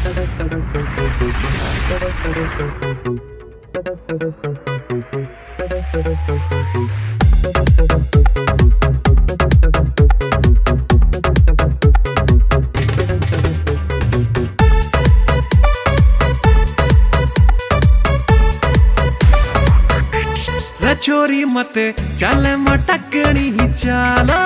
चोरी मत चल मटकनी ही चाला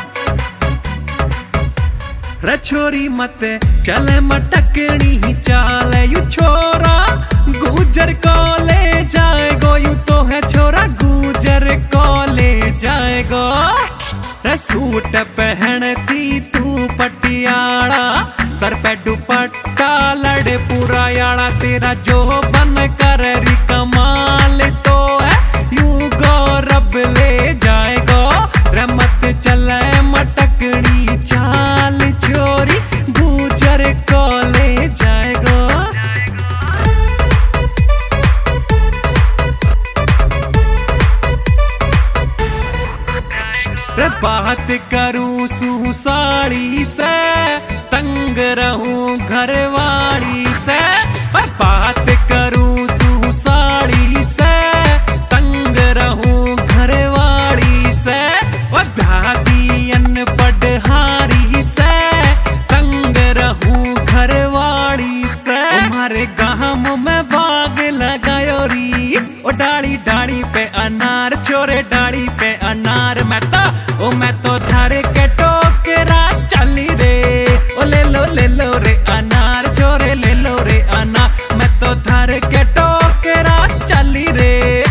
रे छोरी मत चल मटकनी ही चाल यू छोरा गुजर कॉले जाएगो यू तो है छोरा गुजर कॉले जाएगो रे सूट पहनती तू पटियाला सर पे दुपट्टा लड़े पूरा याड़ा तेरा जो बन कर री कमाल तो है यू गौरव ले जाएगो रे मत चले मटकनी चाल छोरी गुजर को ले जाएगो। रे बात करूं सू साड़ी से तंग रहूं घरवाली से बात करूं सू साड़ी से तंग रहूं घरवाली से पढ़हारी से तंग रहूं घरवाली से हमारे गांव में बाग लगायो री ओ डाली डाली पे अनार छोरे डाली पे अनार मैं तो थारे के टोकरा चली रे ओ ले लो रे अनार छोरे ले लो रे अनार मैं तो थारे के टोकरा चली रे।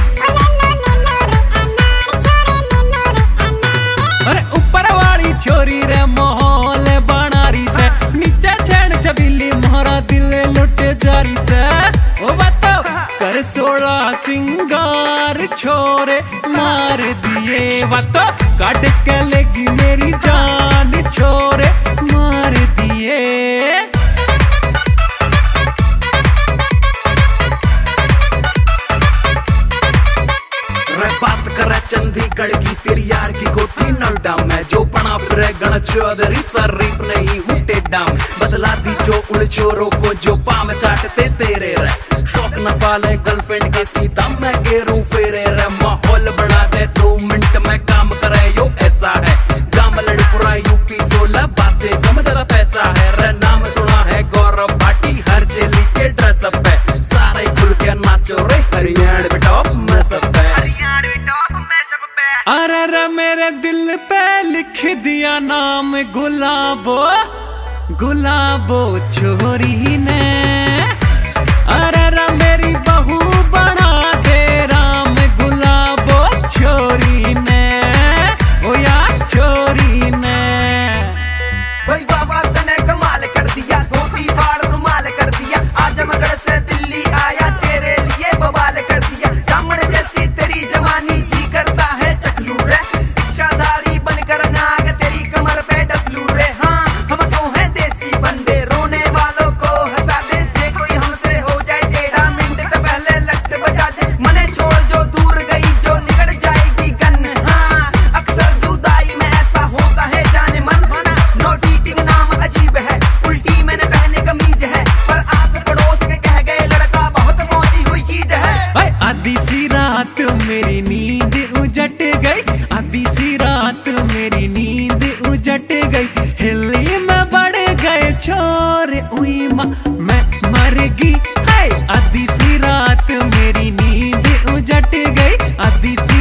अरे ऊपर वाली छोरी रे माहौल बनारी से नीचे छेड़ छबीली मोहरा दिल लुट जारी से ओ बताओ कर सोड़ा सिंगार छोरे मार दिए वातो काट के लेगी मेरी जान छोरे मार दिए। बात करे चंडीगढ़ की तेरी यार की गोटी नोएडा में जो बना फिरे गण चौधरी शरीफ नहीं हूँ टेढ़ा बदला दी जो उन चोरों को जो पाम चाटते तेरे रे शौक न पाले गर्लफ्रेंड के सीधा मैं गेरूं फेरे रे माहौल बना दे 2 मिनट में काम करे यो ऐसा है गांव लड़पुरा यूपी 16 बातें कम ज्यादा पैसा है रे नाम सुना है गौरव भाटी हर चेली के ड्रेसअप पे सारे खुल के नाचो रे हरियाणा पे टॉप में सब पे। अरे रे मेरे दिल पे लिख दिया नाम गुलाबो गुलाबो छोरी ने अरे रे मेरी बहू बना दे राम गुलाबो छोरी ने ओ यार छोरी ने। भाई बाबा तने कमाल कर दिया धोती फाड़ रुमाल कर दिया आजमगढ़ से दिल्ली आया तेरे लिए बवाल कर दिया जामन जैसी तेरी जवानी जी करता है चखलू रे इच्छाधारी बनकर नाग तेरी कमर पे डसलू रे हाँ हम तो हैं देसी बंदे रोने वालों को हंसा दे जे कोई हमसे हो जाए टेढ़ा मिनट से पहले लट बजा दे मने छोड़ जो दूर गई जो निकल जाएगी गन हाँ अक्सर जुदाई में ऐसा होता है जाने मन नो टीटिंग नाम अजीब है उल्टी मैंने पहने कमीज है पर आस पड़ोस के कह गए लड़का बहुत मौजी हुई चीज है। आधी सी रात मेरी नींद उजट गई आधी सी रात मेरी नींद उजट गई हिली में बढ़ गए छोरे उई माँ मैं मर गई आधी सी रात मेरी नींद उजट गई आधी सी